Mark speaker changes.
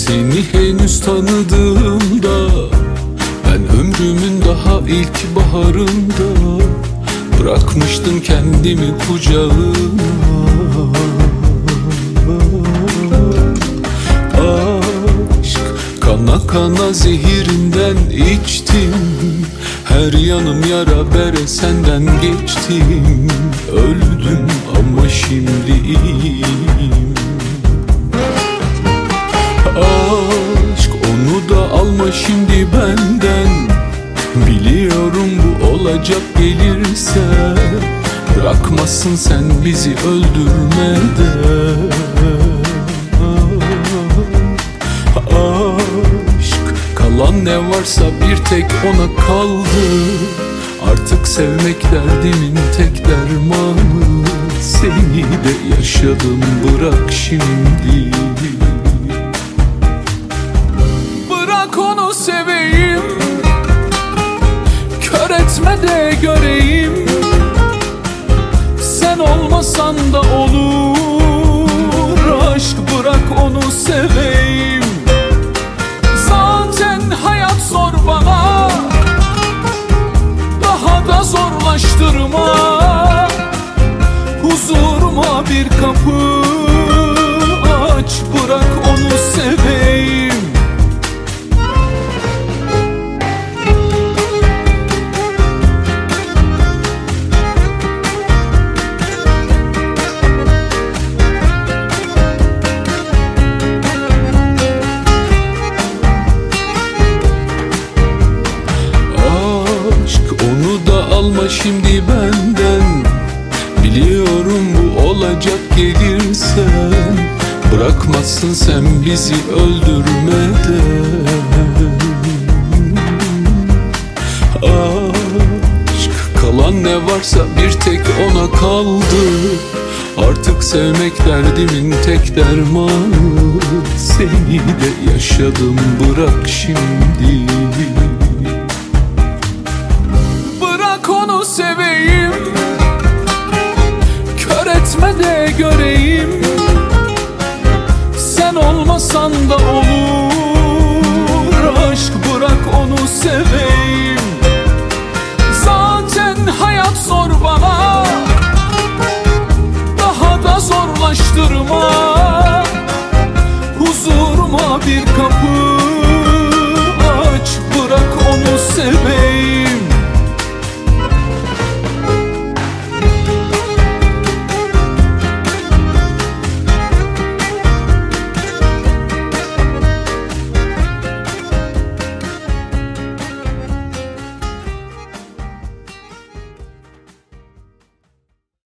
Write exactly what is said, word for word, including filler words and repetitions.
Speaker 1: Seni henüz tanıdığımda, ben ömrümün daha ilk baharında bırakmıştım kendimi kucağına. Aşk kana kana zehirinden içtim, her yanım yara bere senden geçtim. Öldüm ama şimdi iyiyim. Aşk onu da alma şimdi benden, biliyorum bu olacak gelirse. Bırakmasın sen bizi öldürmeden. Aşk kalan ne varsa bir tek ona kaldı. Artık sevmek derdimin tek dermanı. Seni de yaşadım, bırak şimdi. Bırak onu seveyim, kör etme de göreyim. Sen olmasan da olur, aşk bırak onu seveyim. Zaten hayat zor bana, daha da zorlaştırma. Huzuruma bir kapı aç, bırak onu seveyim. Alma şimdi benden, biliyorum bu olacak gelirsen. Bırakmazsın sen bizi öldürmeden. Aşk kalan ne varsa bir tek ona kaldı. Artık sevmek derdimin tek dermanı. Seni de yaşadım, bırak şimdi. Onu seveyim, kör etme de göreyim. Sen olmasan da olur, aşk bırak onu seveyim. Zaten hayat zor bana, daha da zorlaştırma.